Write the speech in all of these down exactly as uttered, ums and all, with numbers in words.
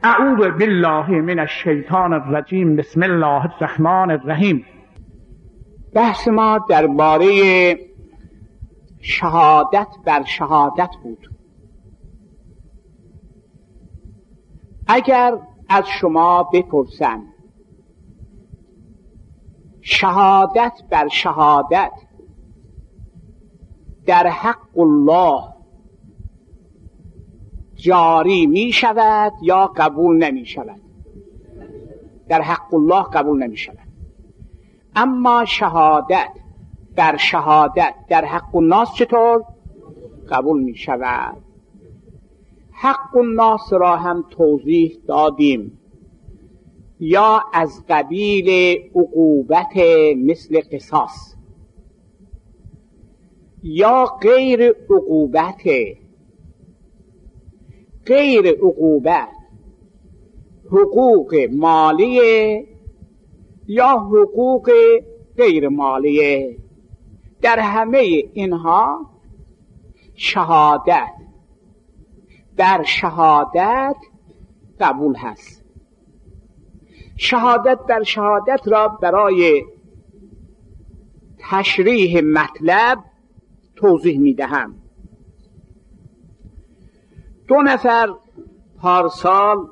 اعوذ بالله من الشیطان الرجیم. بسم الله الرحمن الرحیم. بحث ما درباره شهادت بر شهادت بود. اگر از شما بپرسن شهادت بر شهادت در حق الله جاری می شود یا قبول نمی شود؟ در حق الله قبول نمی شود. اما شهادت بر شهادت در حق الناس چطور قبول می شود؟ حق الناس را هم توضیح دادیم، یا از قبیل عقوبت مثل قصاص، یا غیر عقوبت. غیر عقوبت حقوق مالیه یا حقوق غیر مالیه. در همه اینها شهادت در شهادت قبول هست. شهادت در شهادت را برای تشریح مطلب توضیح می دهم. دو نفر پارسال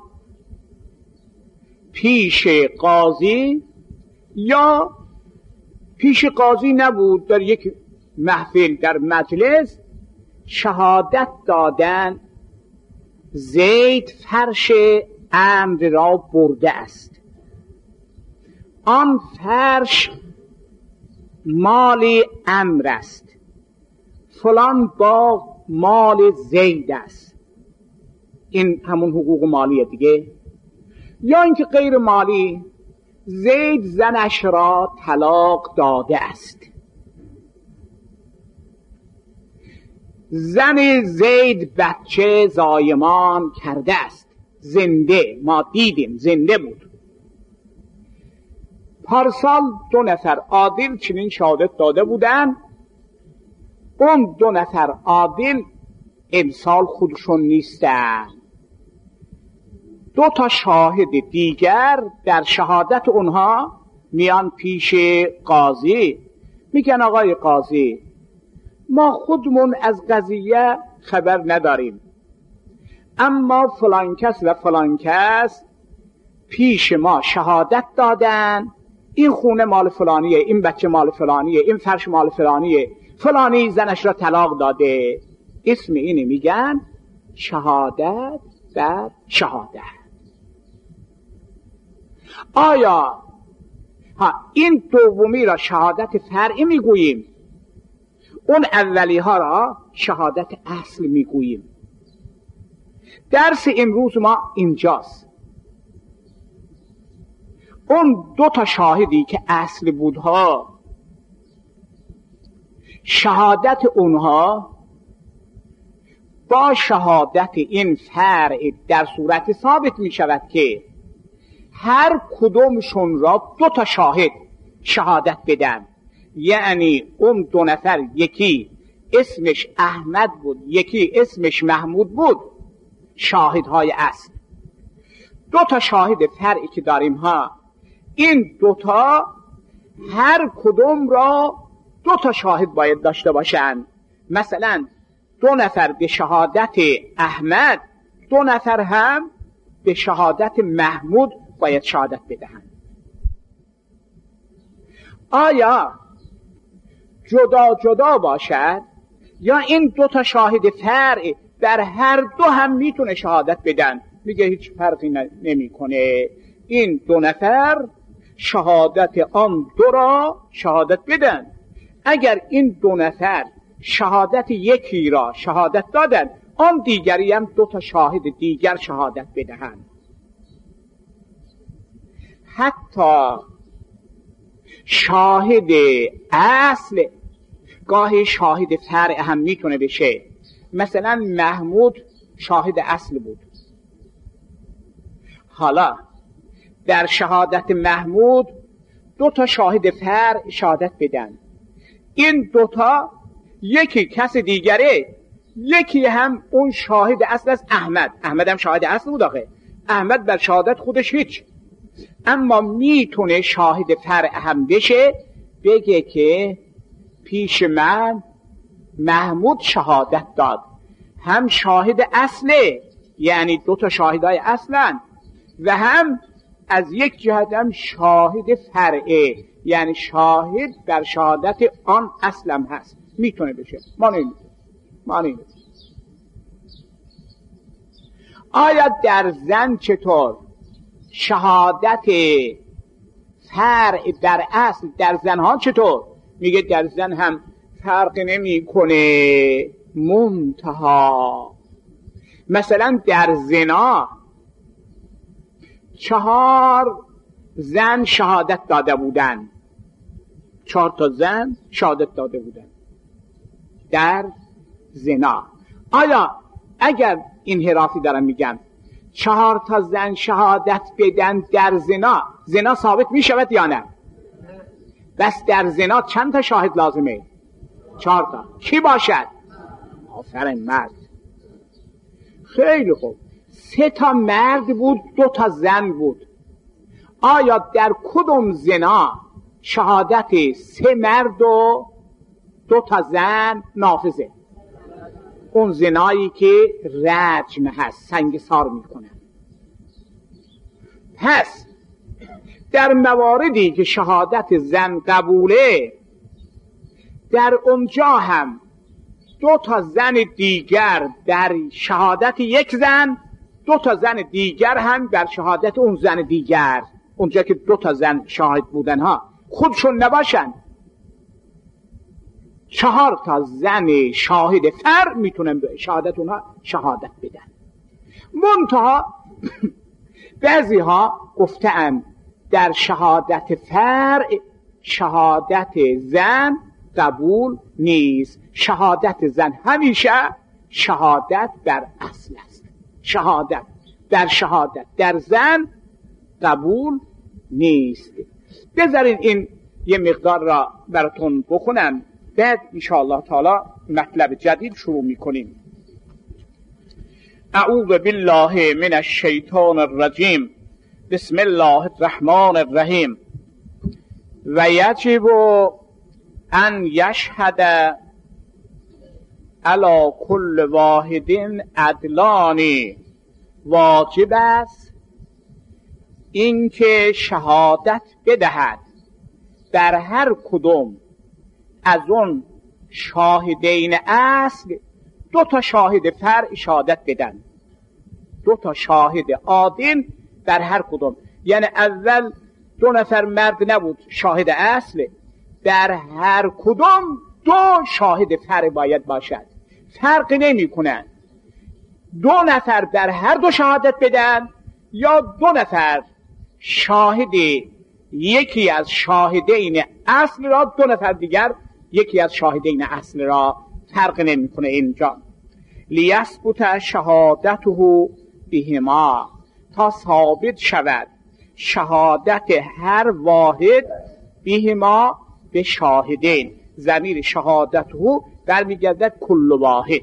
پیش قاضی، یا پیش قاضی نبود، در یک محفل در مجلس شهادت دادن زید فرش عمرو را برده است. آن فرش مال عمرو است، فلان باغ مال زید است. این همون حقوق مالیه دیگه. یا اینکه غیر مالی، زید زنش را طلاق داده است، زن زید بچه زایمان کرده است، زنده، ما دیدیم زنده بود. پارسال دو نفر عادل چنین شهادت داده بودن. اون دو نفر عادل امسال خودشون نیستن. دو تا شاهد دیگر در شهادت اونها میان پیش قاضی، میگن آقای قاضی، ما خودمون از قضیه خبر نداریم، اما فلان کس و فلان کس پیش ما شهادت دادن این خونه مال فلانیه، این بچه مال فلانیه، این فرش مال فلانیه، فلانی زنش را طلاق داده. اسم اینه میگن شهادت در شهادت. آیا ها این دومی را شهادت فرعی میگوییم، اون اولی ها را شهادت اصل میگوییم. درس امروز ما اینجاست. اون دو تا شاهدی که اصل بودها، شهادت اونها با شهادت این فرع در صورت ثابت می شود که هر کدومشون را دو تا شاهد شهادت بدن. یعنی اون دو نفر، یکی اسمش احمد بود، یکی اسمش محمود بود، شاهدهای اصل. دو تا شاهد فرعی که داریم ها، این دو تا هر کدوم را دو تا شاهد باید داشته باشن. مثلا دو نفر به شهادت احمد، دو نفر هم به شهادت محمود باید شهادت بدهند. آیا جدا جدا باشد یا این دو تا شاهد فرع در هر دو هم میتونه شهادت بدن؟ میگه هیچ فرقی نمیکنه، این دو نفر شهادت آن دو را شهادت بدن. اگر این دو نفر شهادت یکی را شهادت دادن، آن دیگری هم دو تا شاهد دیگر شهادت بدهند. حتی شاهد اصل گاهی شاهد فرع هم میتونه بشه. مثلا محمود شاهد اصل بود، حالا در شهادت محمود دو تا شاهد فرع شهادت بدن. این دو تا یکی کس دیگره، یکی هم اون شاهد اصل از احمد. احمد هم شاهد اصل بود آخه. احمد بر شهادت خودش هیچ، اما میتونه شاهد فرع هم بشه، بگه که پیش من محمود شهادت داد، هم شاهد اصله، یعنی دو تا شاهدای اصلن، و هم از یک جهت هم شاهد فرعه، یعنی شاهد بر شهادت آن اصلم هست. میتونه بشه، ما نمیتونه ما نمیتونه آیا در زن چطور شهادت فرع در اصل در زنها چطور؟ میگه در زن هم فرق نمی کنه، منتها مثلا در زنا چهار زن شهادت داده بودن، چهار تا زن شهادت داده بودن در زنا. آیا اگر این حرافی دارم میگم چهار تا زن شهادت بدن در زنا، زنا ثابت میشود یا نه؟ بس در زنا چند تا شاهد لازمه؟ چهار تا. کی باشد؟ آفرین، مرد. خیلی خوب، سه تا مرد بود، دو تا زن بود. آیا در کدوم زنا شهادت سه مرد و دو تا زن نافذه؟ اون زنایی که رجم هست، سنگسار میکنه. پس در مواردی که شهادت زن قبوله، در اونجا هم دو تا زن دیگر در شهادت یک زن، دو تا زن دیگر هم در شهادت اون زن دیگر، اونجا که دو تا زن شاهد بودن ها خودشون نباشن، چهار تا زن شاهد فرع میتونن به شهادت اونها شهادت بدن. منتها بعضی ها گفتن در شهادت فرع شهادت زن قبول نیست، شهادت زن همیشه شهادت بر اصل است، شهادت در شهادت در زن قبول نیست. بذارین این یه مقدار را براتون بخونم، بعد انشاءالله تعالی مطلب جدید شروع میکنیم. اعوذ بالله من الشیطان الرجیم، بسم الله الرحمن الرحیم. و یجب ان یشهد علی کل واحد عدلانی، واجب است اینکه شهادت بدهد در هر کدوم از اون شاهدین اصل دو تا شاهد فرع شهادت بدن، دو تا شاهد عادل در هر کدوم. یعنی اول دو نفر مرد نبود شاهد اصل، در هر کدوم دو شاهد فرع باید باشد. فرق نمی کنن دو نفر در هر دو شهادت بدن یا دو نفر شاهد یکی از شاهدین اصل را، دو نفر دیگر یکی از شاهدین اصل را، فرق نمی کنه اینجا. لیثبت شهادته بهما، تا ثابت شود شهادت هر واحد بهما به شاهدین. ضمیر شهادته برمیگردد کل واحد.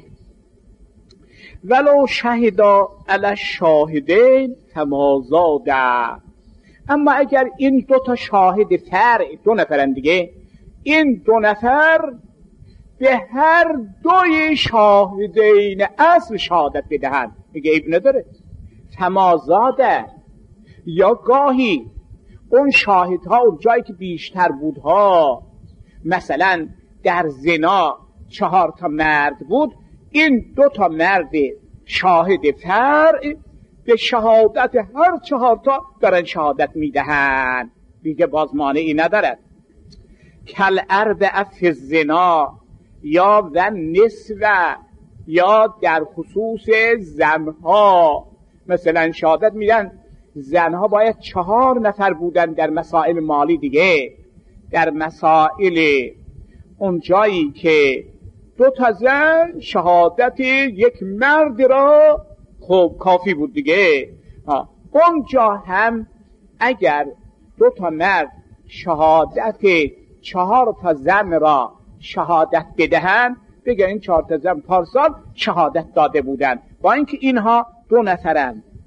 ولو شهدا علی الشاهدین فما زاد. اما اگر این دو تا شاهد فرع، دو نفرن دیگه، این دو نفر به هر دوی شاهدین اصل شهادت بدهند، میگه عیب نداره، فما زاده. یا گاهی اون شاهدها اون جایی که بیشتر بودها، مثلا در زنا چهار تا مرد بود، این دو تا مرد شاهد فرع به شهادت هر چهار تا دارن شهادت میدهن، دیگه باز مانعی ندارد. کل اربع فی الزنا، یا و نسوه، یا در خصوص زنها مثلا شهادت میدن زنها باید چهار نفر بودن در مسائل مالی دیگه، در مسائل اون جایی که دو تا زن شهادت یک مرد را خب کافی بود دیگه. اونجا هم اگر دو تا مرد شهادت چهار تا زن را شهادت بدهند، بگن این چهار تا زن پارسال شهادت داده بودن، با اینکه اینها دو نفرن،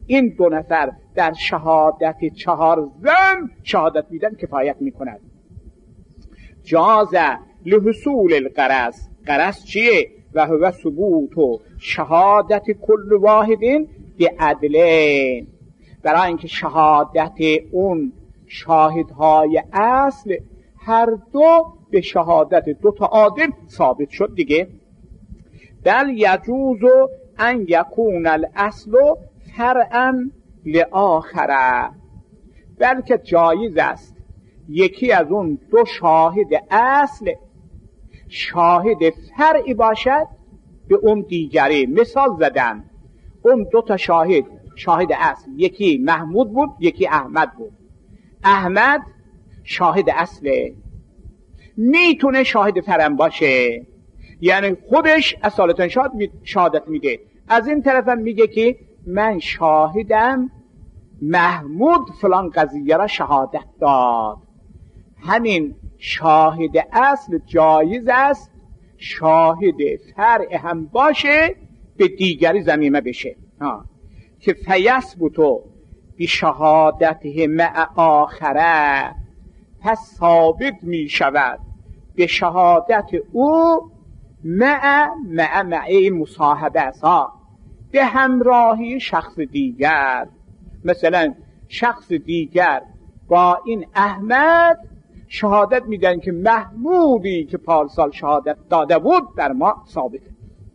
این دو نفر در شهادت چهار زن شهادت میدن کفایت میکند. جاز لحصول الغرض، غرض چیه؟ و هو ثبوت و شهادت کل واحدین به عدله، برای اینکه شهادت اون شاهدهای اصل هر دو به شهادت دو تا عادل ثابت شد دیگه. بل یجوز ان یکون الاصل فرعا لآخره، بلکه جایز است یکی از اون دو شاهد اصل شاهد فرعی باشد به اون دیگری. مثال زدن، اون دو تا شاهد شاهد اصل، یکی محمود بود یکی احمد بود. احمد شاهد اصله، میتونه شاهد فرعی باشه، یعنی خودش اصالتا شهادت میده. از این طرفم میگه که من شاهدم محمود فلان قضیه را شهادت داد. همین شاهد اصل جایز است شاهد فرع هم باشه به دیگری ضمیمه بشه ها. که فیثبتو بی شهادته مع آخره، پس ثابت می شود به شهادت او مع مع مع مصاحبه است ها، به همراهی شخص دیگر. مثلا شخص دیگر با این احمد شهادت میدن که محمودی که پارسال شهادت داده بود در ما ثابته.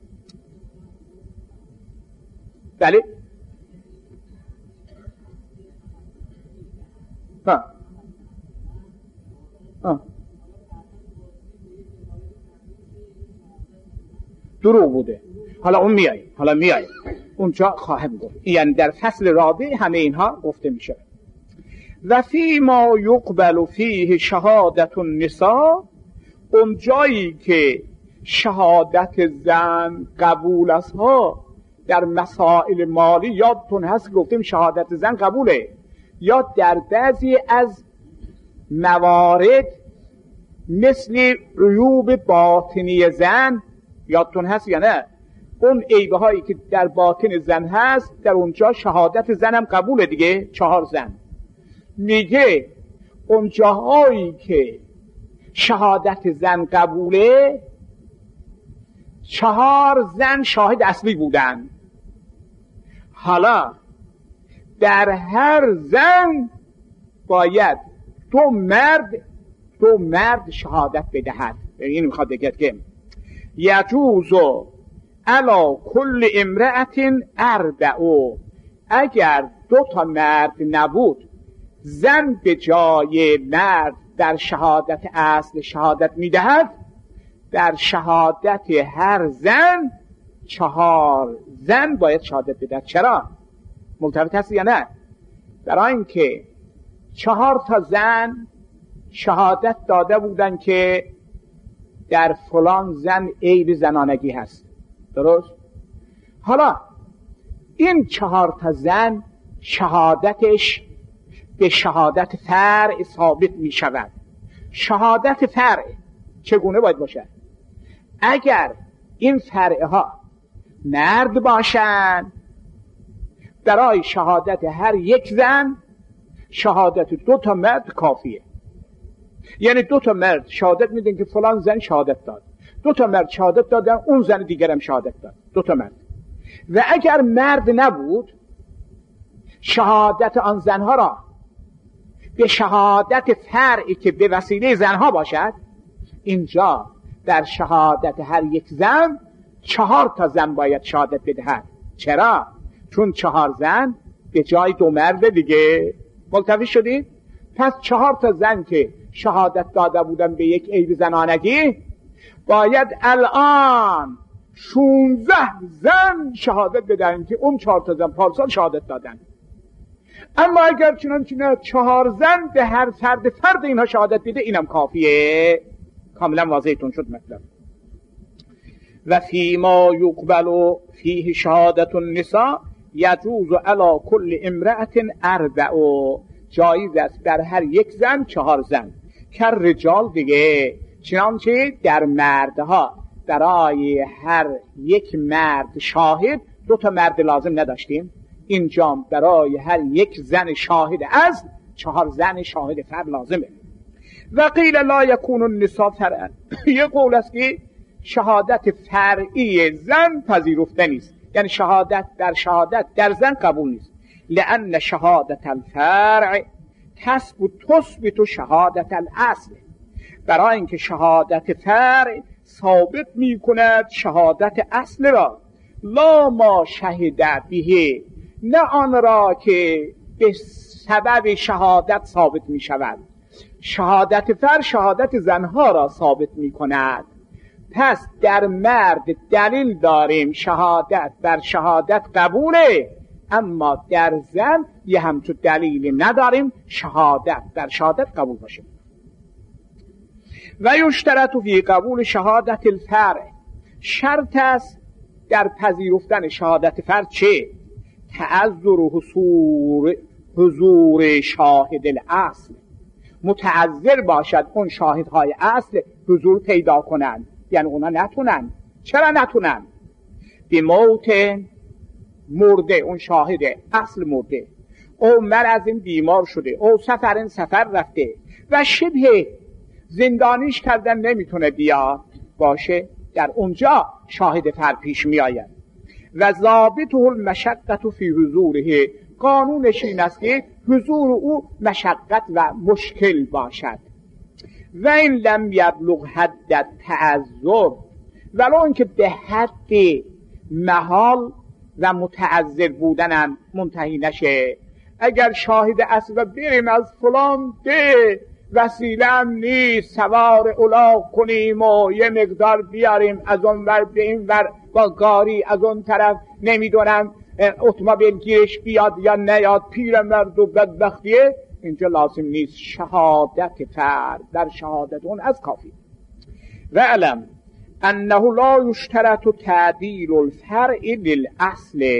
بله ها ها دروغ بوده. حالا اون میای حالا میای اونجا خواهم گفت، یعنی در فصل رابع همه اینها گفته میشه. و فی ما یقبل فیه شهادت النساء، اون جایی که شهادت زن قبول است ها در مسائل مالی، یادتون هست گفتیم شهادت زن قبوله، یا در بعضی از موارد مثل عیوب باطنی زن، یادتون هست یا نه؟ اون عیبه هایی که در باطن زن هست در اونجا شهادت زن هم قبوله دیگه، چهار زن. میگه اون جاهایی که شهادت زن قبوله چهار زن شاهد اصلی بودن، حالا در هر زن باید دو مرد دو مرد شهادت بدهد. این میخواد بگه که یجوزو علا کل امرأت اربعو، اگر دو تا مرد نبود زن به جای مرد در شهادت اصل شهادت میدهد، در شهادت هر زن چهار زن باید شهادت بدهد. چرا؟ ملتفت هست یا نه؟ برای اینکه چهار تا زن شهادت داده بودن که در فلان زن عیب زنانگی هست، درست؟ حالا این چهار تا زن شهادتش به شهادت فرع ثابت می شود. شهادت فرع چگونه باید باشد؟ اگر این فرع ها مرد باشند برای شهادت هر یک زن شهادت دو تا مرد کافیه. یعنی دو تا مرد شهادت میدن که فلان زن شهادت داد، دو تا مرد شهادت دادن اون زن دیگرم شهادت داد، دو تا مرد. و اگر مرد نبود شهادت آن زنها را به شهادت فرعی که به وسیله زنها باشد، اینجا در شهادت هر یک زن چهار تا زن باید شهادت بدهد. چرا؟ چون چهار زن به جای دو مرد دیگه. ملتفت شدید؟ پس چهار تا زن که شهادت داده بودن به یک عیب زنانگی باید الان شونزده زن شهادت بدن که اون چهار تا زن پارسال شهادت دادن. اما اگر چنانچه چهار زن به هر فرد فرد اینها شهادت بده اینم کافیه. کاملا واضحتون شد مطلب. و فی ما یقبل فیه شهادت النساء یجوز علی کل امرأة اربع، جایز است در هر یک زن چهار زن. که رجال دیگه چنانچه در مردها برای هر یک مرد شاهد دو تا مرد لازم نداشتیم، اینجا برای هر یک زن شاهد اصل چهار زن شاهد فرع لازمه. و قیل لا یکون النساء فرعا، یه قول است که شهادت فرعی زن پذیرفته نیست، یعنی شهادت در شهادت در زن قبول نیست. لأن شهادت الفرع تثبت تثبت شهادت الاصل، برای اینکه شهادت فرع ثابت می کند شهادت اصل را. لا ما شهد به، نه آن را که به سبب شهادت ثابت می شود. شهادت فرع شهادت زنها را ثابت می کند. پس در مرد دلیل داریم شهادت بر شهادت قبوله، اما در زن یه همچون دلیل نداریم شهادت بر شهادت قبول باشه. و یشترط فی قبول شهادت الفرع، شرط است در پذیرفتن شهادت فرع چه؟ تعذر حضور حضور شاهد الاصل، متعذر باشد اون شاهدهای اصل حضور پیدا کنند، یعنی اونا نتونن. چرا نتونن؟ به موت مرده، اون شاهد اصل مرده، او مرض بیمار شده، او سفر سفر رفته و شبه زندانیش کردن نمیتونه بیا باشه، در اونجا شاهد فرع پیش می آید. و ضابطه المشقت فی حضوره، قانونش این است که حضور او مشقت و مشکل باشد. و این لم یبلغ حد تعذر، ولو اینکه به حد محال و متعذر بودن منتهی نشه. اگر شاهد اصل بریم از فلان ده وسیله هم نیست سوار الاغ کنیم و یه مقدار بیاریم از اون ور به این ور با گاری، از اون طرف نمیدونم اتومبیل گیرش بیاد یا نیاد، پیر مرد و بدبختیه، اینجا لازم نیست. شهادت فرد در شهادت اون از کافی. و علم انه لا یشترط تعدیل الفرع للاصل،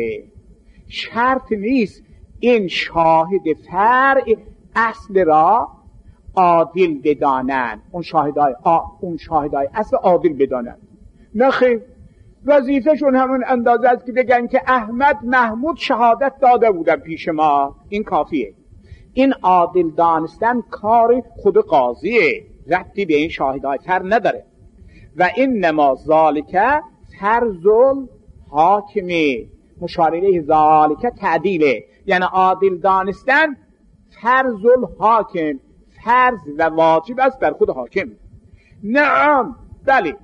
شرط نیست این شاهد فرع اصل را عادل بدانند، اون شاهدای آ... اون شاهدای اصل عادل بدانند. نه خیر، وظیفهشون همون اندازه است که بگن که احمد محمود شهادت داده بودن پیش ما، این کافیه. این عادل دانستن کار خود قاضیه، ربطی به این شاهدای فرع نداره. و این نما ذالک فرض الحاکمی، مشار الیه ذالک تعدیله، یعنی عادل دانستن فرض الحاکم، فرض و واجب است بر خود حاکم. نعم بله،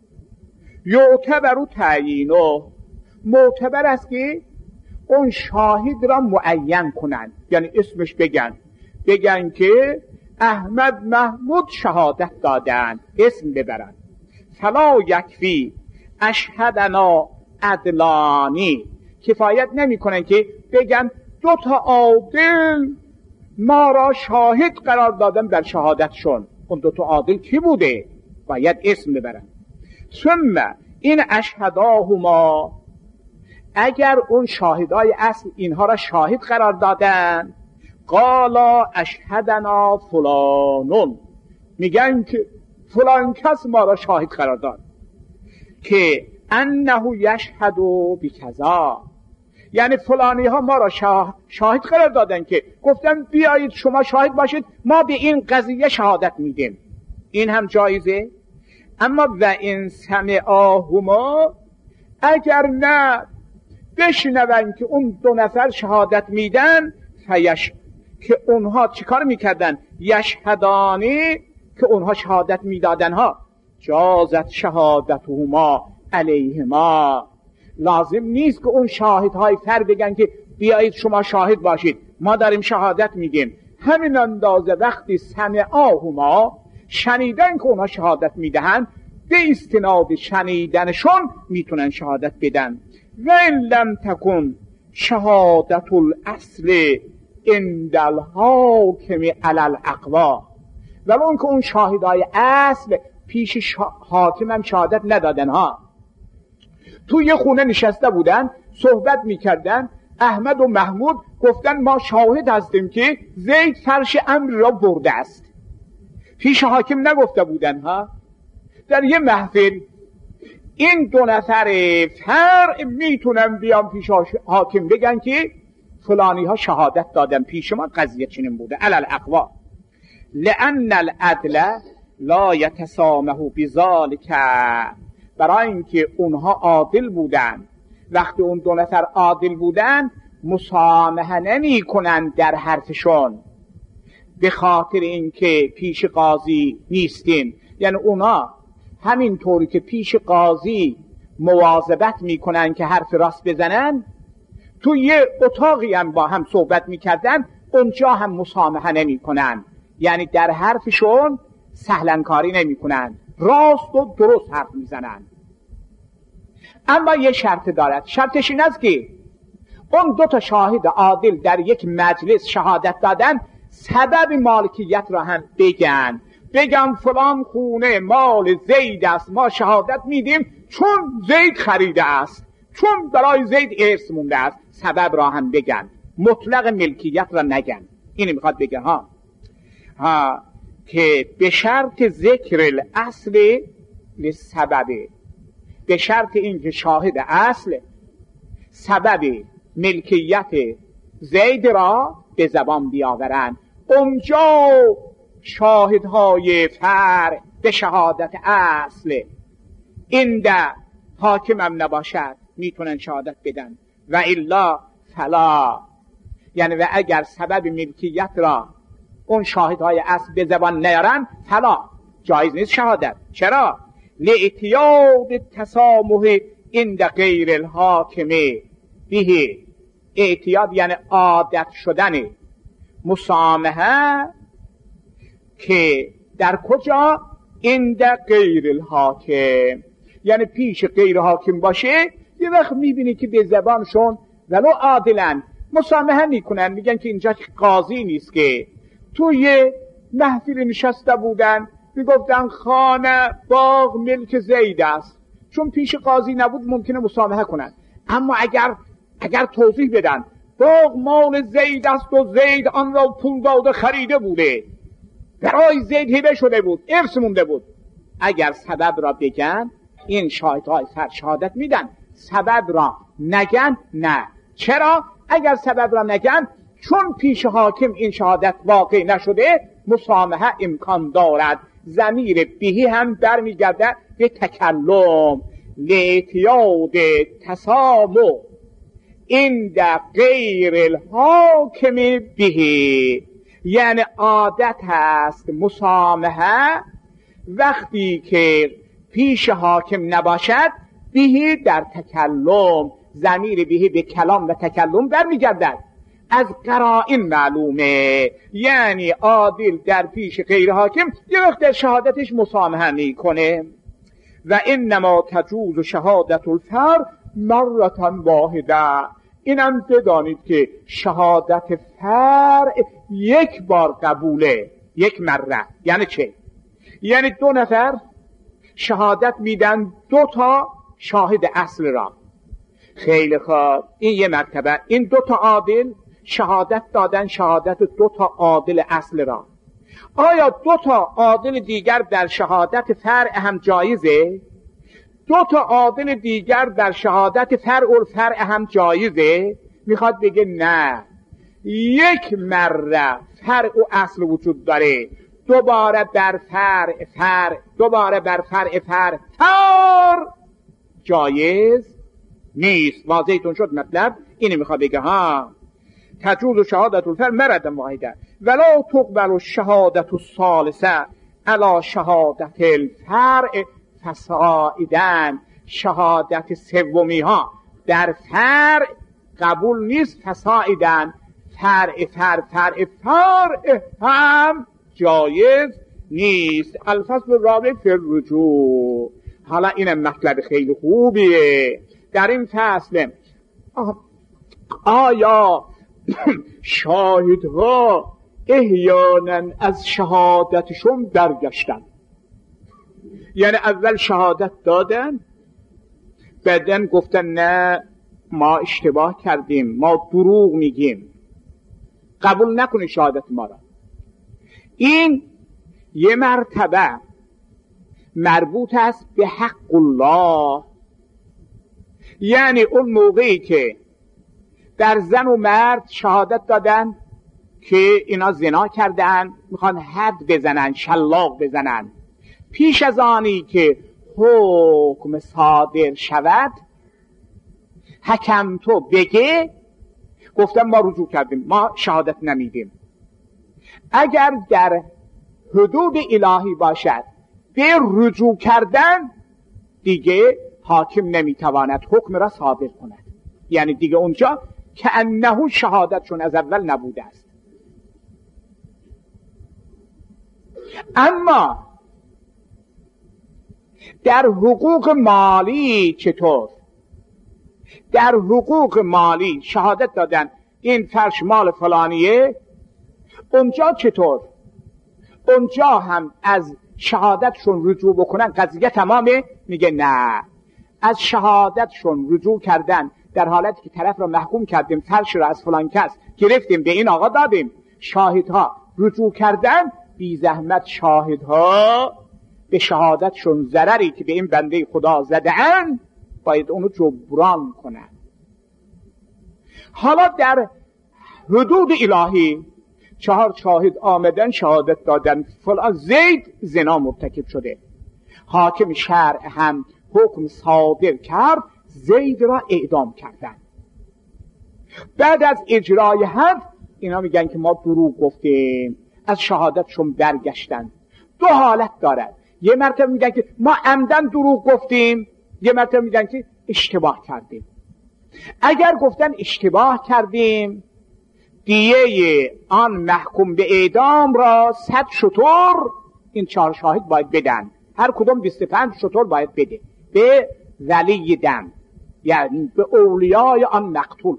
یعتبر تعیینه، معتبر است که اون شاهد را معین کنند، یعنی اسمش بگن بگن که احمد محمود شهادت دادند، اسم ببرند. فلا یکفی اشهدنا عدلانی، کفایت نمی کنن که بگن دو تا عادل ما را شاهد قرار دادن در شهادتشون. اون دو تا عادل کی بوده؟ باید اسم ببرن. ثم این اشهداهما، اگر اون شاهدای اصل اینها را شاهد قرار دادن، قالا اشهدنا فلانون، میگن که فلان کس ما را شاهد قرار داد که انه یشهد بکذا، یعنی فلانی ها ما را شاهد قرار دادن که گفتن بیایید شما شاهد باشید، ما به این قضیه شهادت میدیم. این هم جایزه. اما و این سمعاهما، اگر نه بشنون که اون دو نفر شهادت میدن، فیش که اونها چیکار میکردن؟ یشهدانی، که اونها شهادت میدادن ها، جازت شهادتهما علیهما، لازم نیست که اون شاهدهای فر بگن که بیایید شما شاهد باشید، ما داریم شهادت میدیم. همین اندازه وقتی سمعاهما، شنیدن که اونها شهادت میدهن، به استناد شنیدنشون میتونن شهادت بدن. و این لم تکن شهادت الاصل عند الحاکم علی الاقوا، ولی اون که اون شاهدای اصل پیش شا... حاکم هم شهادت ندادن ها، تو یه خونه نشسته بودن صحبت میکردن، احمد و محمود گفتن ما شاهد هستیم که زید فرش امر را برده است، پیش حاکم نگفته بودن ها. در یه محفل این دو نفر فرع میتونن بیان پیش حاکم بگن که فلانی ها شهادت دادن پیش ما قضیه چنین بوده. علل اقوا لان العدل لا یتسامح بذلک، برای اینکه اونها عادل بودن، وقتی اون دو نفر عادل بودن مسامحه نمی کنن در حرفشون به خاطر اینکه پیش قاضی نیستیم. یعنی اونا همینطوری که پیش قاضی مواظبت میکنن که حرف راست بزنن، تو یه اتاقی هم با هم صحبت میکردن اونجا هم مسامحه نمی کنن، یعنی در حرفشون سهلنکاری نمی کنن، راست و درست حرف میزنن. اما یه شرط دارد، شرطش این است که اون دو تا شاهد عادل در یک مجلس شهادت دادن سبب مالکیت را هم بگن، بگم فلان خونه مال زید است، ما شهادت میدیم چون زید خریده است، چون برای زید ارث مونده است، سبب را هم بگن، مطلق ملکیت را نگن. اینو میخواد بگه ها ها که به شرط ذکر الاصل لسبب، به شرط اینکه شاهد اصل سبب ملکیت زید را به زبان بیاورن. اونجا شاهدهای فرع به شهادت اصل این حاکم هم نباشد میتونن شهادت بدن، و الا فلا، یعنی و اگر سبب ملکیت را اون شاهدهای اصل به زبان نیارن فلا، جایز نیست شهادت. چرا؟ لاعتیاد تسامح عند غیر الحاکم به، اعتیاد یعنی عادت شدن مسامحه که در کجا؟ عند غیر الحاکم، یعنی پیش غیر حاکم باشه. یه وقت میبینی که به زبانشون ولو عادلن مسامحه میکنن، میگن که اینجا قاضی نیست، که توی محفل نشسته بودن میگفتن خانه باغ ملک زید است، چون پیش قاضی نبود ممکنه مسامحه کنن. اما اگر اگر توضیح بدن باغ مال زید است و زید آن را پول داده خریده بوده، برای زید هبه شده بود، ارث مونده بود، اگر سبب را بگن این شاهدهای سر شهادت میدن، سبب را نگن نه. چرا؟ اگر سبب را نگن چون پیش حاکم این شهادت واقع نشده مسامحه امکان دارد. ضمیر بهی هم برمیگرده به تکلم. لاعتیاد تسامح عند غیر الحاکم به، یعنی عادت هست مسامحه وقتی که پیش حاکم نباشد. بهی در تکلم، ضمیر بهی به کلام و تکلم برمیگردد، از قرائن معلومه، یعنی عادل در پیش غیر حاکم یه وقت در شهادتش مسامحه میکنه. و انما تجوز شهادت الفرع مرة واحده، اینم بدانید که شهادت فرع یک بار قبوله، یک مره. یعنی چه؟ یعنی دو نفر شهادت میدن دو تا شاهد اصل را. خیلی خوب، این یه مرتبه، این دو تا عادل شهادت دادن شهادت دو تا عادل اصل را. آیا دو تا عادل دیگر در شهادت فرع هم جایزه؟ دو تا عادل دیگر در شهادت فرع و فرع هم جایزه؟ میخواد بگه نه، یک مره فرع و اصل وجود داره، دوباره بر فرع فرع، دوباره بر فرع فرع فرع جایز نیست. واضحتون شد مطلب؟ اینو میخواد بگه ها تجوز شهادت الفرع مرة واحده ولا تقبل الشهادت الثالثه علی شهادت الفرع فسائدن. شهادت سومی ها در فرع قبول نیست، فسائدن، فرع فرع فرع فرع هم جایز نیست. الفصل الرابع فی الرجوع. حالا اینم مطلب خیلی خوبیه در این فصل. آیا شاهدها احیانا از شهادتشون برگشتن؟ یعنی اول شهادت دادن بعدن گفتن نه ما اشتباه کردیم، ما دروغ میگیم، قبول نکنید شهادت ما را. این یه مرتبه مربوط است به حق الله، یعنی اون موقعی که در زن و مرد شهادت دادن که اینا زنا کردن، میخوان حد بزنن، شلاق بزنن. پیش از آنی که حکم صادر شود، حکم تو بگه گفتم ما رجوع کردیم، ما شهادت نمیدیم. اگر در حدود الهی باشد به رجوع کردن، دیگه حاکم نمیتواند حکم را صادر کند. یعنی دیگه اونجا که انه شهادتشون از اول نبوده است. اما در حقوق مالی چطور؟ در حقوق مالی شهادت دادن این فرش مال فلانیه، اونجا چطور؟ اونجا هم از شهادتشون رجوع بکنن قضیه تمامه؟ میگه نه، از شهادتشون رجوع کردن در حالتی که طرف را محکوم کردیم، فرش را از فلان کس گرفتیم به این آقا دادیم، شاهدها رجوع کردن، بی زحمت شاهدها به شهادتشون ضرری که به این بنده خدا زدن باید اونو جبران کنن. حالا در حدود الهی چهار شاهد آمدن شهادت دادن فلان زید زنا مرتکب شده، حاکم شرع هم حکم صادر کرد، زید را اعدام کردن. بعد از اجرای حد اینا میگن که ما دروغ گفتیم، از شهادتشون برگشتن. دو حالت دارد، یه مرتبه میگن که ما عمدن دروغ گفتیم، یه مرتبه میگن که اشتباه کردیم. اگر گفتن اشتباه کردیم، دیه آن محکوم به اعدام را صد شتر این چهار شاهد باید بدن، هر کدوم بیست و پنج شتر باید بده به ولی دم، یعنی به اولیای آن مقتول.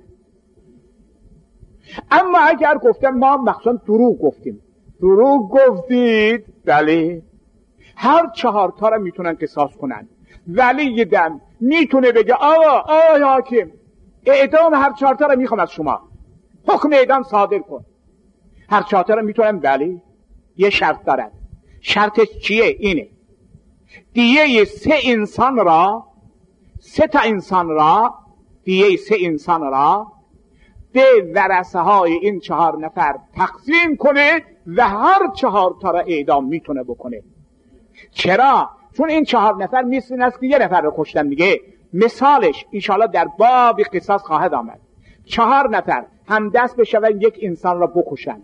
اما اگر گفتن ما مخصوصا دروغ گفتیم، دروغ گفتید، بله، هر چهار تا را میتونن قصاص کنن. ولی دم میتونه بگه آقا آقای حاکم اعدام هر چهار تا را میخوام از شما، حکم اعدام صادر کن. هر چهار تا را میتونن، بله، یه شرط دارد. شرطش چیه؟ اینه دیه سه انسان را سه تا انسان را دیه سه انسان را به ورثه های این چهار نفر تقسیم کنه و هر چهار تا را اعدام میتونه بکنه. چرا؟ چون این چهار نفر مثل این است که یه نفر رو کشتن دیگه. مثالش انشاءالله در باب قصاص خواهد آمد. چهار نفر هم دست بشون یک انسان را بکشن،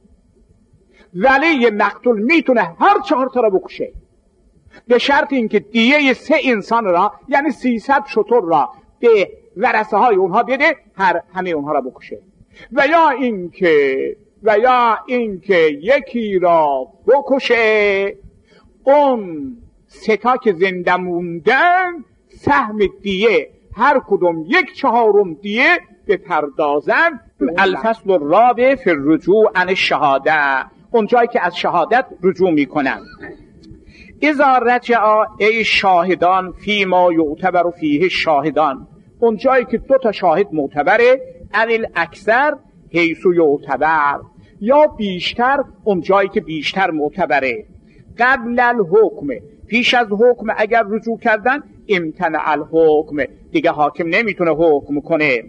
ولی مقتول میتونه هر چهار تا را بکشه، به شرط اینکه دیه سه انسان را یعنی سیصد شتر را به ورثه های اونها بده، هر همه اونها را بکشه. و یا اینکه و یا اینکه یکی را بکشه، اون سه تا که زنده موندن سهم دیه هر کدوم یک چهارم دیه بپردازن. الفصل الرابع فی الرجوع عن الشهاده، اون جایی که از شهادت رجوع میکنن. اذا رجع ای شاهدان فی ما یعتبر فیه شاهدان، اون جایی که دو تا شاهد معتبره، اویل اکثر حیث یعتبر، یا بیشتر اون جایی که بیشتر معتبره. قبل الحکم، پیش از حکم اگر رجوع کردن، امتنع الحکم، دیگه حاکم نمیتونه حکم کنه.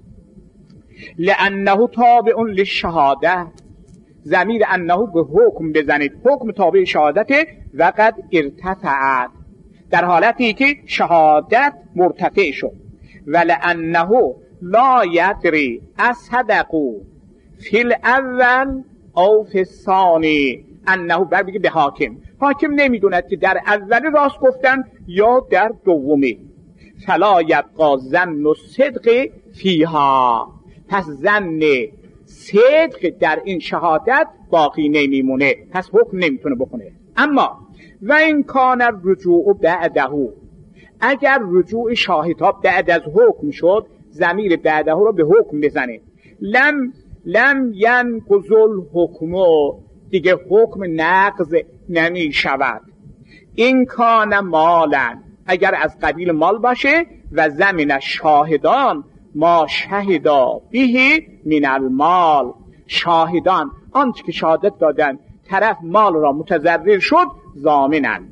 لانه تابع للشهاده، ضمیر انه به حکم بزنید، حکم تابع شهادته. و قد ارتفعت، در حالتی که شهادت مرتفع شد. ولانه لا یدری اصدقوا فی الاول او فی الثانی، انه بر بگه به حاکم، حاکم نمیدوند که در اولی راست گفتن یا در دومی. فلا یبقى ظن الصدق فیها، پس ظن صدق در این شهادت باقی نمیمونه، پس حکم نمیتونه بکنه. اما و این کان الرجوع بعده، اگر رجوع شاهدها بعد از حکم شد، ضمیر بعده رو به حکم بزنه. لم لم ینقض الحکم، دیگه حکم نقض نمی شود. این کان مالا، اگر از قبیل مال باشه، و زمین شاهدان ما شهدا به من المال، شاهدان آنچه که شهادت دادن طرف مال را متضرر شد ضامنن.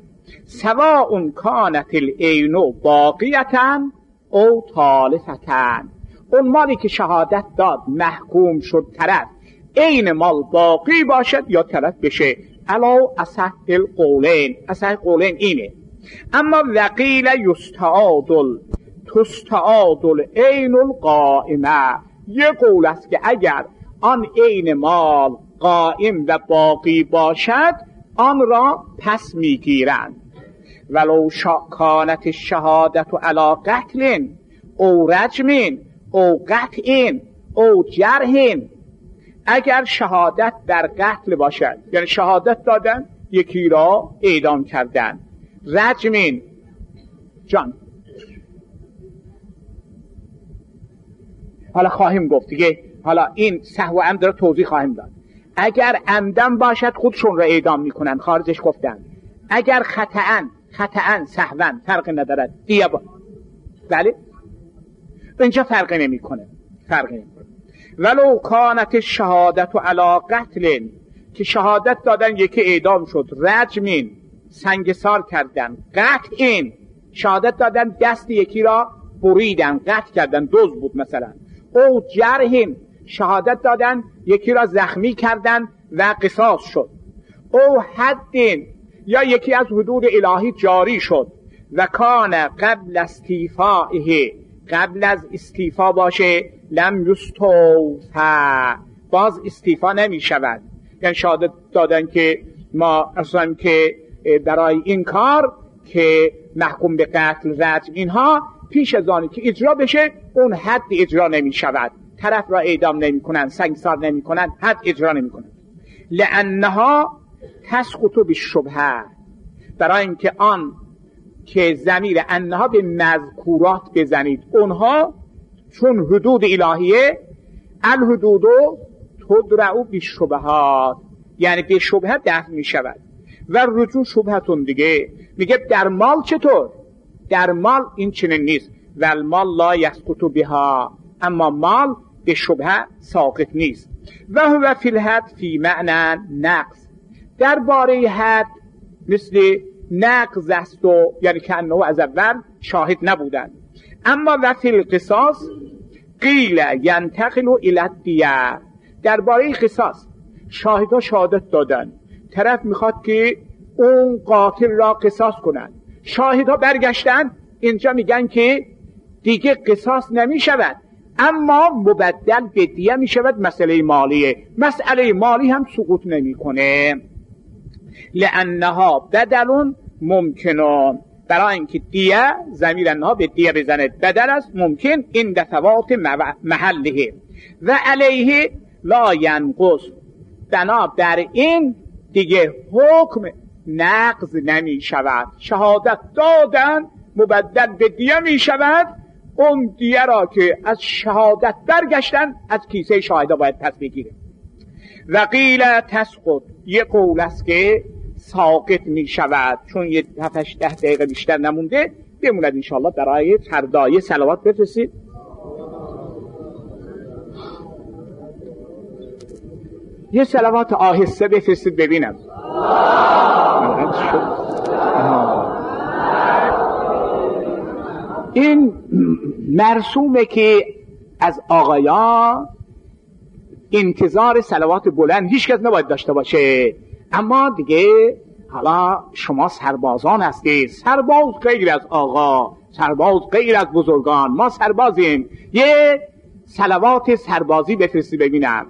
سواء کانت العین باقیتا او تالفتا، اون مالی که شهادت داد محکوم شد طرف این مال باقی باشد یا طرف بشه. علا اصح القولین، اصح قولین اینه. اما وقیل یستعادل تستعادل عین القائمه، یه قول است که اگر آن عین مال قائم و باقی باشد آن را پس میگیرند. ولو کانت الشهادت علی قتل او رجم او قطع او جرح، اگر شهادت در قتل باشد یعنی شهادت دادن یکی را اعدام کردن، رجم جان حالا خواهیم گفت دیگه، حالا این سهو و عمد را توضیح خواهیم داد. اگر عمدن باشد خودشون را اعدام میکنن، خارجش گفتن. اگر خطأن خطأن سهوا فرق ندارد دیگه با بله اینجا فرق نمیکنه، فرق نمیکنه. ولو کانت شهادت علی قتل، که شهادت دادن یکی اعدام شد، رجم سنگسار کردن، قطع شهادت دادن دست یکی را بریدن قطع کردن، دوز بود مثلا، او جرح شهادت دادن یکی را زخمی کردن و قصاص شد، او حد یا یکی از حدود الهی جاری شد و کان قبل استیفائه، قبل از استیفا باشه، لم یستوفا باز استیفا نمی شود. یعنی شهادت دادن که ما اصلا که برای این کار که محکوم به قتل رجم اینها پیش از آنی که اجرا بشه اون حد اجرا نمی شود، طرف را اعدام نمی کنن، سنگسار نمی کنن، حد اجرا نمی کنن. لانها تسقط بالشبهه، برای اینکه آن که ضمیر انها به مذکورات بزنید، اونها چون حدود الهیه، الحدود تدرعو بالشبهات، یعنی به شبهه دفع می شود. و رجوع شبهتون دیگه میگه در مال چطور؟ در مال این چنین نیست، و المال لا یسقط بها، اما مال به شبهه ساقط نیست. و هو فی الحد فی معنی نقص، در باره حد مثل نقض است و یعنی که انه از اول شاهد نبودن. اما و فی القصاص قیل ینتقل الی الدیه، در باره قصاص شاهدها شهادت دادن، طرف میخواد که اون قاتل را قصاص کنن، شاهدها برگشتن، اینجا میگن که دیگه قصاص نمی شود اما مبدل به دیه می شود. مسئله مالیه، مسئله مالی هم سقوط نمی کنه. لانها بدلون ممکنون، برای اینکه دیه ضمیر انها به دیه بزند بدل است، ممکن این دفوات محله و علیه لا ینقص، بنابر این دیگه حکم نقض نمی شود. شهادت دادن مبدل به دیه می شود، اون دیه را که از شهادت برگشتن از کیسه شاهده باید پس بگیره. و قیل تسقط، یه قول است که ساقط می شود، چون یه هفتش ده دقیقه بیشتر نمونده، بموند انشاءالله برای فردای صلوات بفرستید. یه صلوات آهسته بفرستید ببینم. این مرسومه که از آقایان انتظار صلوات بلند هیچ کس نباید داشته باشه، اما دیگه حالا شما سربازان هستید، سرباز غیر از آقا، سرباز غیر از بزرگان، ما سربازیم. یه صلوات سربازی بفرستی ببینم.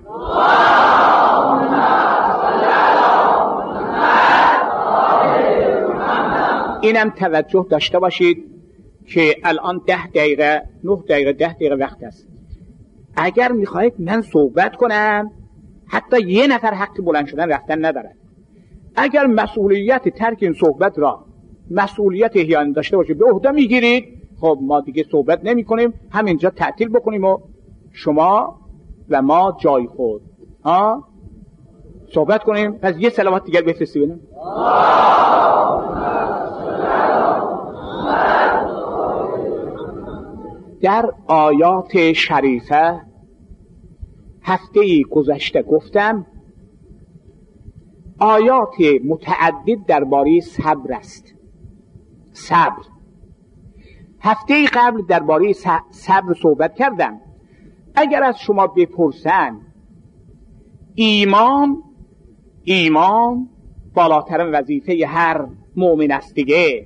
اینم توجه داشته باشید که الان ده دقیقه نه دقیقه ده دقیقه وقت است. اگر میخواهید من صحبت کنم حتی یه نفر حق بلند شدن رفتن ندارد. اگر مسئولیت ترک این صحبت را مسئولیت احیان داشته باشید به عهده میگیرید، خب ما دیگه صحبت نمی کنیم، همینجا تعطیل بکنیم و شما و ما جای خود ها صحبت کنیم. پس یه صلوات دیگر بفرستی بینم. در آیات شریفه هفته گذشته گفتم آیات متعدد درباره صبر است. صبر هفته قبل درباره صبر صحبت کردم. اگر از شما بپرسن ایمان ایمان بالاترین وظیفه هر مؤمن است دیگه،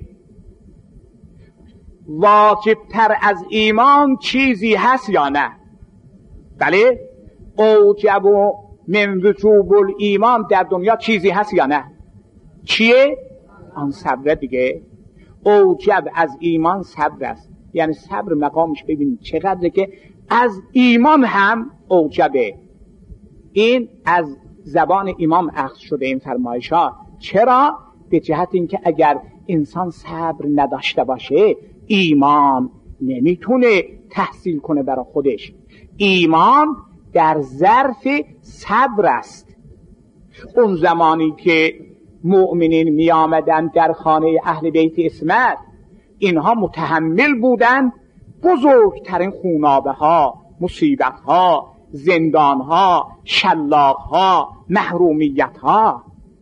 واجبتر از ایمان چیزی هست یا نه؟ بله، اوجب و من وجوب الایمان در دنیا چیزی هست یا نه؟ چیه؟ آن صبر دیگه. اوجب از ایمان صبر است، یعنی صبر مقامش ببینید چقدره که از ایمان هم اوجبه. این از زبان امام اخذ شده این فرمایش ها. چرا؟ به جهت اینکه اگر انسان صبر نداشته باشه ایمان نمیتونه تحصیل کنه برای خودش. ایمان در ظرف صبر است. اون زمانی که مؤمنین می آمدن در خانه اهل بیت عصمت، اینها متحمل بودن بزرگترین خونابه ها، مصیبت ها، زندان ها، شلاق ها، محرومیت ها.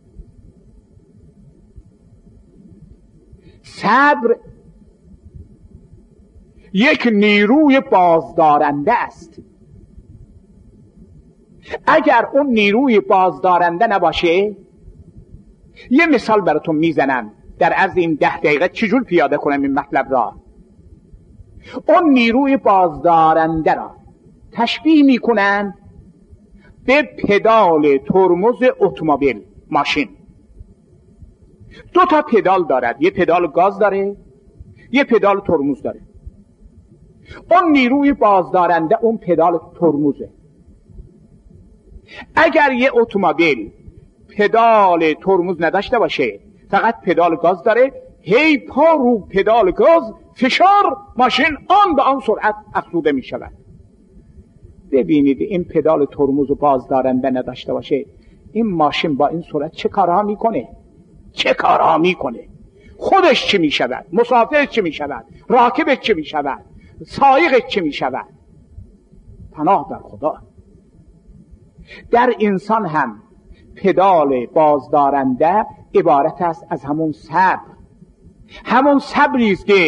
صبر یک نیروی بازدارنده است. اگر اون نیروی بازدارنده نباشه، یه مثال براتون میزنم در عرض این ده دقیقه چجور پیاده کنم این مطلب را. اون نیروی بازدارنده را تشبیه میکنن به پدال ترمز اتومبیل، ماشین. دو تا پدال دارد، یه پدال گاز داره، یه پدال ترمز داره. اون نیروی بازدارنده اون پدال ترمزه. اگر یه اتومبیل پدال ترمز نداشته باشه، فقط پدال گاز داره، هی پا رو پدال گاز فشار، ماشین آن به آن سرعت افزوده می شود. ببینید این پدال ترمز و بازدارنده نداشته باشه، این ماشین با این سرعت چه کارها میکنه؟ چه کارها میکنه؟ خودش چه می شود؟ مسافرش چه می شود؟ راکبش چه می شود؟ سایقش چه می شود؟ پناه بر خدا. در انسان هم پدال بازدارنده عبارت است از همون صبر. همون صبری است که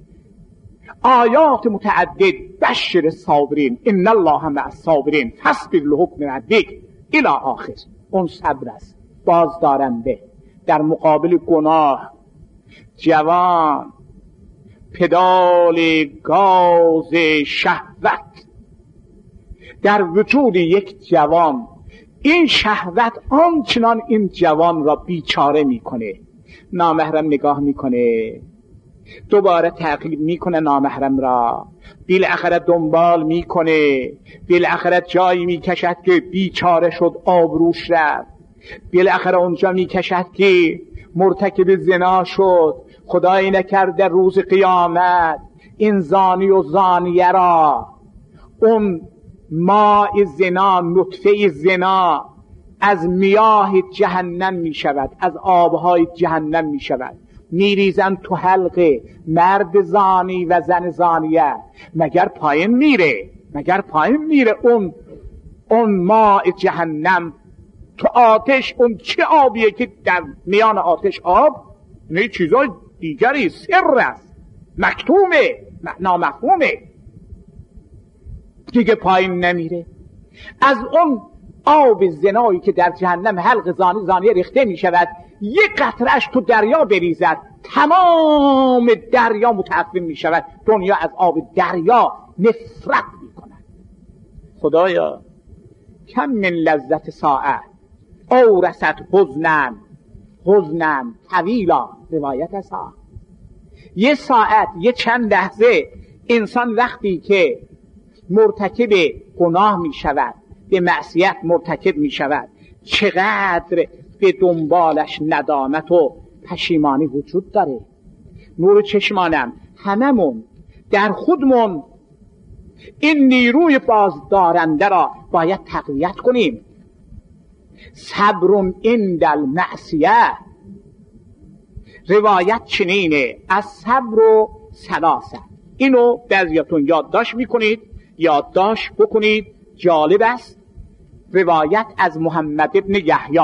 آیات متعدد بشر الصابرین ان الله مع الصابرین فاصبر لحکم ربک الی آخر. اون صبر است بازدارنده در مقابل گناه. جوان پدال گاز شهوت در وجود یک جوان، این شهوت آنچنان این جوان را بیچاره میکنه. نامحرم نگاه میکنه، دوباره تعقیب میکنه نامحرم را، بالاخره دنبال میکنه، بالاخره جایی میکشد که بیچاره شد، آبروش رفت، بالاخره اونجا میکشد که مرتکب زنا شد، خدایی نکرده روز قیامت این زانی و زانیه را اون ماء زنا، نطفه زنا از میاه جهنم می شود، از آبهای جهنم می شود، می ریزن تو حلقه مرد زانی و زن زانیه. مگر پایین میره؟ مگر پایین میره اون اون ماء جهنم تو آتش؟ اون چه آبیه که در میان آتش آب؟ نه چیزای دیگری، سر است، مکتومه، نامفهومه، دیگه پایین نمیره. از اون آب زنایی که در جهنم حلق زانی زانیه ریخته می شود، یک قطره‌اش تو دریا بریزد، تمام دریا متعفن می شود. دنیا از آب دریا نفرت می کند. خدایا کم من لذت ساعت او رسد حزنم حزنم طویلا. روایت است یه ساعت، یه چند لحظه انسان وقتی که مرتکب گناه می شود، به معصیت مرتکب می شود، چقدر به دنبالش ندامت و پشیمانی وجود داره. نور چشمانم، هممون در خودمون این نیروی بازدارنده را باید تقویت کنیم. صبر عند المعصیه. روایت چنینه، از صبر و سلاسه. اینو بعضیاتون یادداشت میکنید، یادداشت بکنید، جالب است. روایت از محمد ابن یحیی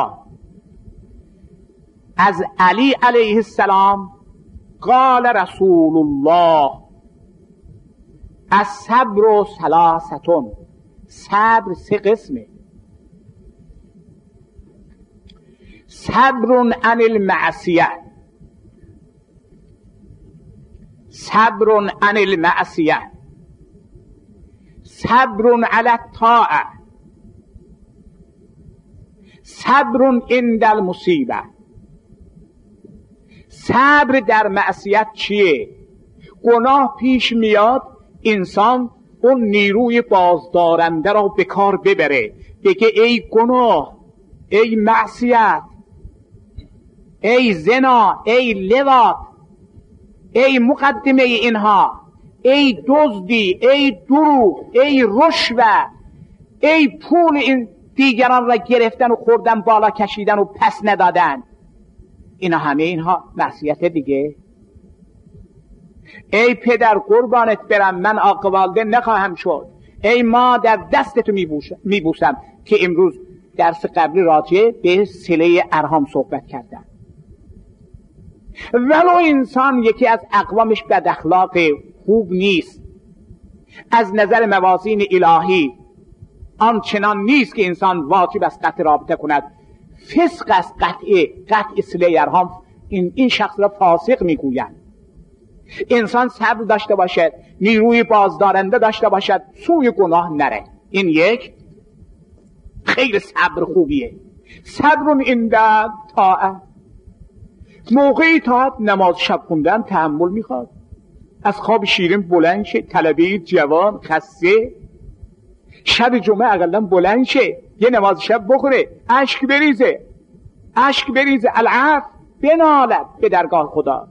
از علی علیه السلام قال رسول الله الصبر ثلاثه صبر سه قسمه. صبر عن المعصیه، صبر عن المعصیه، صبر علی الطاعه، صبر عند المصیبه. صبر در معصیت چیه؟ گناه پیش میاد، انسان اون نیروی بازدارنده را به کار ببره، بگه ای گناه، ای معصیت، ای زنا، ای لواط، ای مقدمه اینها، ای دزدی، ای دروغ، ای رشوه، ای پول این دیگران را گرفتن و خوردن، بالا کشیدن و پس ندادن. اینا همه اینها معصیت دیگه. ای پدر قربانت برم، من عاق والده نخواهم شد. ای مادر دستتو میبوسم، که امروز درس قبلی راجع به صله ارحام صحبت کردم. ولو انسان یکی از اقوامش بد اخلاق خوب نیست، از نظر موازین الهی آنچنان نیست که انسان واجب است قطع رابطه کند، فسق است قطع قطع صله ارحام، این این شخص را فاسق میگویند. انسان صبر داشته باشد، نیروی بازدارنده داشته باشد، سوی گناه نره. این یک خیلی صبر خوبیه. صبر عند طاعه، موقعی طاعت نماز شب خوندن تحمل میخواد. از خواب شیرین بلند شه، طلبه جوان خسته شب جمعه اقلا بلند شه، یه نماز شب بخوره، اشک بریزه، اشک بریزه، العفو بنالد به درگاه خدا.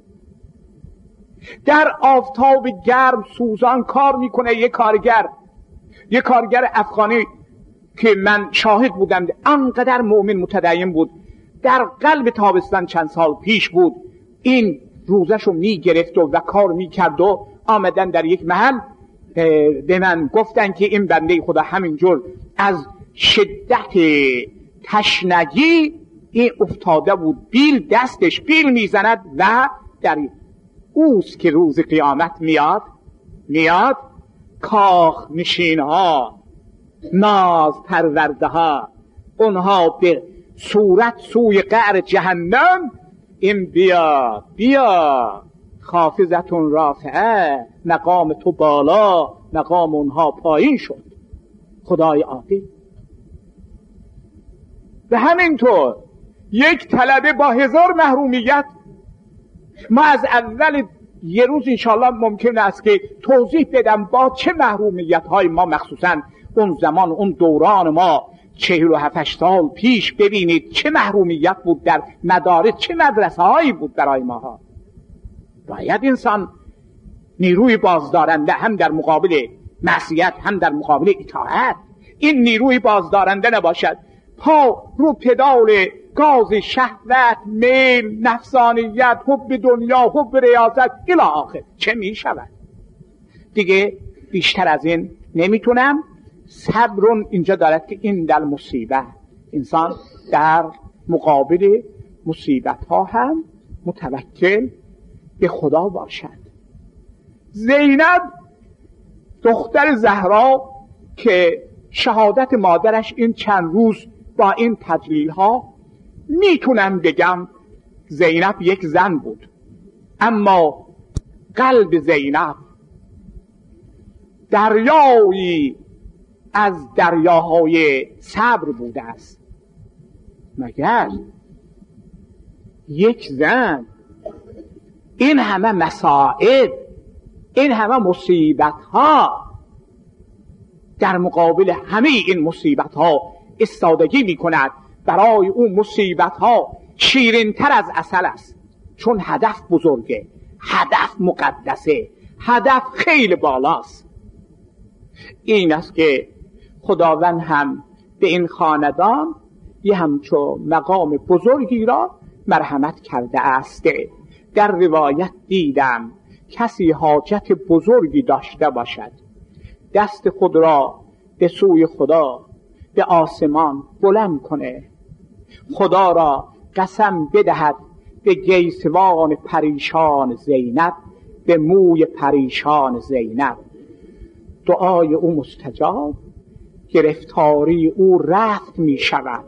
در آفتاب گرم سوزان کار میکنه یه کارگر، یه کارگر افغانی که من شاهد بودم، انقدر مؤمن متدین بود، در قلب تابستان چند سال پیش بود، این روزشو میگرفت و, و کار میکرد و آمدن در یک محل به من گفتن که این بنده خدا همینجور از شدت تشنگی این افتاده بود، بیل دستش بیل میزند و در اوست که روز قیامت میاد میاد کاخ نشین ها، ناز پرورده ها، اونها به صورت سوی قعر جهنم، این بیا بیا خافضتون رافعه، مقام تو بالا مقام اونها پایین شد. خدای عادل. به همینطور یک طلبه با هزار محرومیت، ما از اول یه روز انشاءالله ممکن است که توضیح بدم با چه محرومیت های ما، مخصوصا اون زمان اون دوران ما چهل و هفتش سال پیش، ببینید چه محرومیت بود در مدارس، چه مدرسه هایی بود برای ماها. باید انسان نیروی بازدارنده هم در مقابل معصیت هم در مقابل اطاعت، این نیروی بازدارنده نباشد، پا رو پدال گاز شهوت، میل، نفسانیت، حب دنیا، حب ریاضت الی آخر، چه می شود دیگه؟ بیشتر از این نمیتونم. صبرون اینجا دارد که این در مصیبت، انسان در مقابل مصیبت ها هم متوکل به خدا باشد. زینب دختر زهرا که شهادت مادرش این چند روز با این تدلیل ها، میتونم بگم زینب یک زن بود، اما قلب زینب دریایی از دریاهای صبر بوده است. مگر یک زن این همه مصائب، این همه مصیبت ها، در مقابل همه این مصیبت ها استادگی می کند، برای اون مصیبت ها شیرین تر از عسل است، چون هدف بزرگه، هدف مقدسه، هدف خیلی بالاست. این است که خداوند هم به این خاندان یه همچو مقام بزرگی را مرحمت کرده است. در روایت دیدم کسی حاجت بزرگی داشته باشد، دست خود را به سوی خدا به آسمان بلند کنه، خدا را قسم بدهد به گیسوان پریشان زینب، به موی پریشان زینب، دعای او مستجاب، گرفتاری او رفت می شود.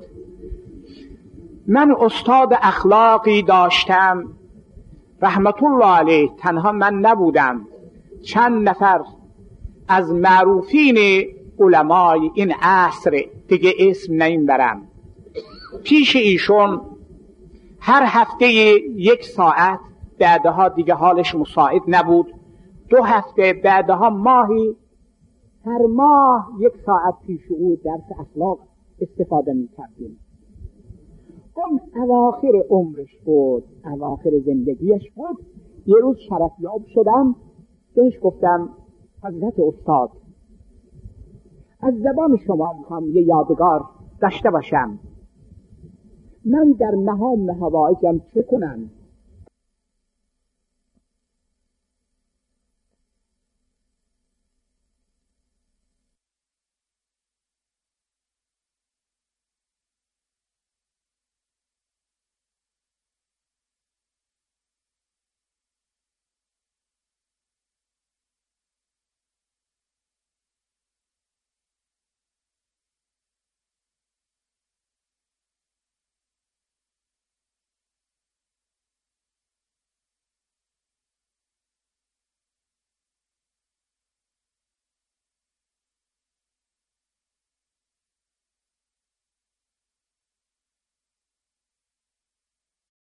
من استاد اخلاقی داشتم رحمت الله علیه، تنها من نبودم، چند نفر از معروفین علمای این عصر، دیگه اسم نمیبرم، پیش ایشون هر هفته یک ساعت، بعدها دیگه حالش مساعد نبود، دو هفته، بعدها ماهی، هر ماه یک ساعت پیش او درس اخلاق استفاده میکردیم. اون اواخر عمرش بود، اواخر زندگیش بود. یه روز شرفیاب شدم، بهش گفتم حضرت استاد، از زبان شما میخوام یه یادگار داشته باشم، من در مهام هوایجم چه کنم؟